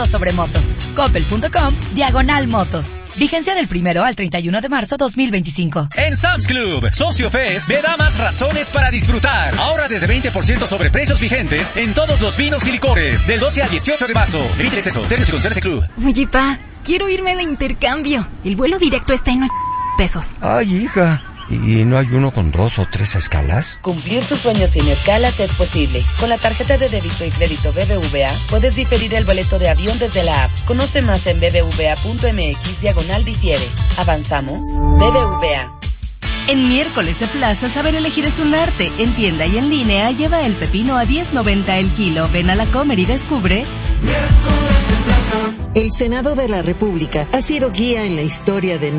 sobre motos. Coppel.com/motos. Vigencia del 1 al 31 de marzo 2025. En Sam's Club, Socio Fest, me da más razones para disfrutar. Ahora desde 20% sobre precios vigentes en todos los vinos y licores. Del 12 al 18 de marzo. Evite el exceso. Términos y condiciones de Club. Oye, pa, quiero irme de intercambio. El vuelo directo está en $8. Ay, hija. ¿Y no hay uno con 2 o 3 escalas? Cumplir tus sueños sin escalas es posible. Con la tarjeta de débito y crédito BBVA, puedes diferir el boleto de avión desde la app. Conoce más en bbva.mx/difiere. ¿Avanzamos? BBVA. En miércoles de plaza, saber elegir es un arte. En tienda y en línea, lleva el pepino a $10.90 el kilo. Ven a la Comer y descubre. El Senado de la República ha sido guía en la historia de